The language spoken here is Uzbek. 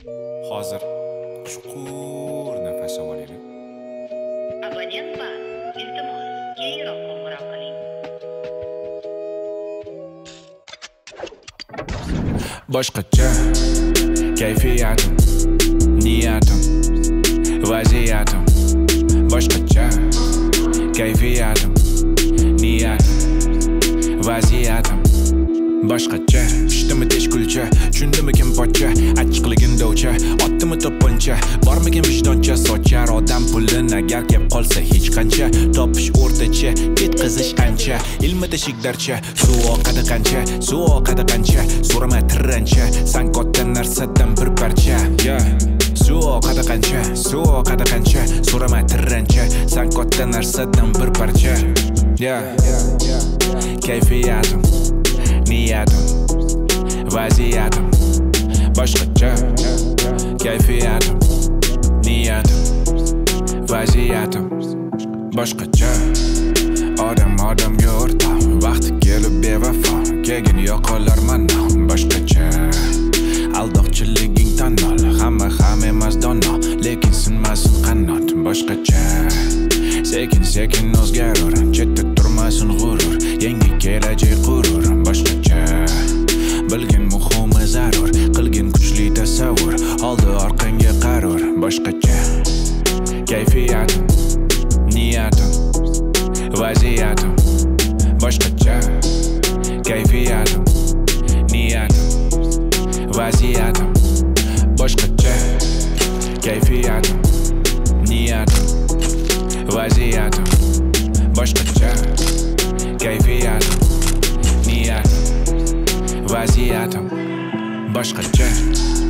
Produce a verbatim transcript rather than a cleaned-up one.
Hozir chuqur nafas olaylik. Abonent bor. Iltimos, keyinroq qo'ng'iroq qiling. Boshqacha kayfiyatim, niyatim, vaziyatim. Boshqacha kayfiyatim, niyatim, vaziyatim. Boshqacha ishdimi teshkulcha, tushundimi kim pocha, achchiqligin dovcha, otdimi to'pponcha, bormikin vijdoncha, sochar odam pulin agar kep qolsa hech qancha, topish o'rtacha, ketqizish ancha, ilmi teshikdarcha, suv oqadi qancha, suv oqadi qancha, so'rama tirrancha, san katta narsadan bir parcha, yeah. Suv oqadi qancha, suv oqadi qancha, so'rama tirrancha, san katta narsadan bir parcha, yeah. Kayfiyatim, niyatim, vaziyatim. Boshqacha kayfiyatim, niyatim, vaziyatim. Boshqacha odam odamga o'rtoq, vaqti kelib bevafo, keyin yo'qolarman. Boshqacha aldoqchiliging tanol, hamma ham emas dono, lekin sinmasin qanot. Boshqacha sekin sekin o'zgarur, chetda turmasin g'urur, yangi kelajak qurur. Boshqacha bilgin muhimi zarur, qilgin kuchli tasavvur, oldi orqangga qaror. Boshqacha kayfiyatim, niyatim, vaziyatim. Boshqacha kayfiyatim, niyatim, vaziyatim. Boshqacha kayfiyatim, niyatim, vaziyatim. Boshqacha kayfiyatim, niyatim, vaziyatim. Boshqacha